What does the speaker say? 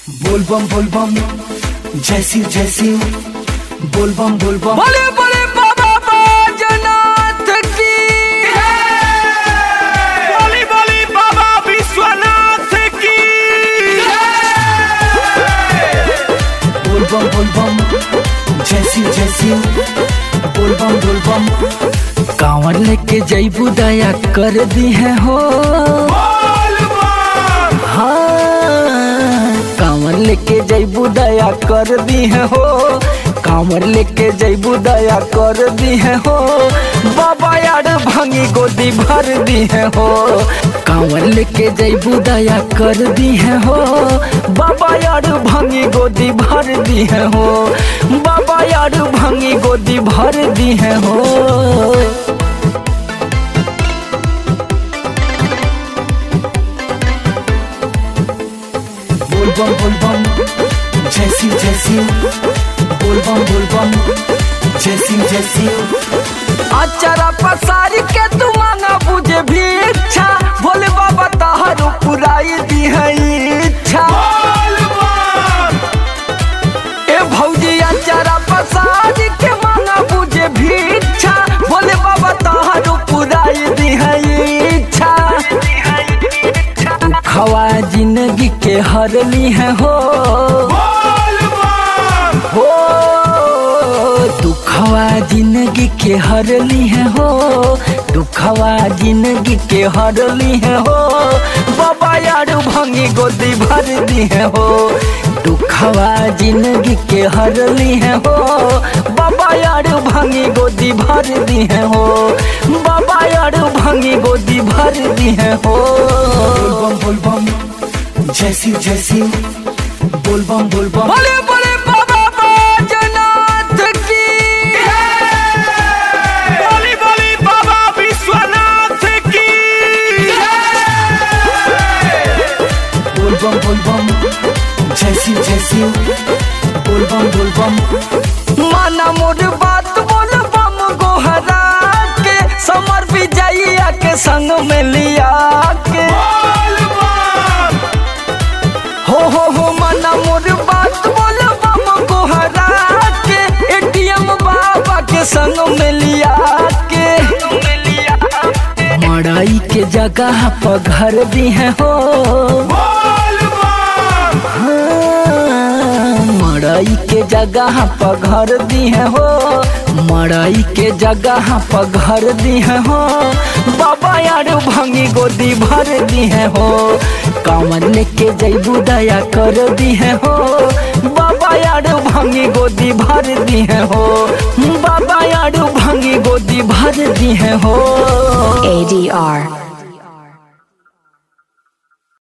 बोल बम जैसी बोल बम बोले बोले बाबा बैजनाथ की बोली बोली बाबा विश्वनाथ की बोल बम जैसी बोल बम कांवर लेके जैबू दया कर दी है हो। हाँ कांवर लेके जैबू दया कर दी है हो। कांवर लेके जैबू दया कर दी है हो। बाबा यार भांगी गोदी भर दी है हो। कांवर लेके जैबू दया कर दी है हो। बाबा यार भांगी गोदी भर दी है हो। बाबा यार भांगी गोदी भर दी है हो। बोल बम जैसी बोल बम जैसी अचारा पसारी के तू मांगा बुझे भी इच्छा। भोले बाबा तहारू पुराई दी है इच्छा। ए भौजी अचारा पसारी के मांगा बुझे भी इच्छा। भोले बाबा तहारू पुराई दी है इच्छा। दुखवा जिंदगी के हरली है हो। दुखवा जिंदगी के हरली है हो। दुखवा जिंदगी के हरली है हो। बाबा यार भांगी गोदी भर दी है हो। दुखवा जिंदगी के हरली है हो। बाबा यार भांगी गोदी भर दी है हो। बाबा यार भांगी गोदी भर दी है हो। बोल बम जैसी बोल बम बोले बोले बाबा बैजनाथ की बोली बोली बाबा विश्वनाथ की बोल बम जैसी बोल बम माना मोर बात बोल बम गोहरा के। समर विजयिया के संग में लिया के हो माना मोर बात बोल बम गोहरा के। एटीएम बाबा के संग में लिया के। मड़ाई के जगह पर घर दी है हो। मड़ाई के जगह पर घर दी है हो। मड़ाई के जगह पर घर दी है हो। बाबा यार भांगी गोदी भर दी है हो। कांवर लेके जैबू दया कर दी है हो। बाबा यार भांगी गोदी भर दी है हो। बाबा यार भांगी गोदी भर दी है हो। ADR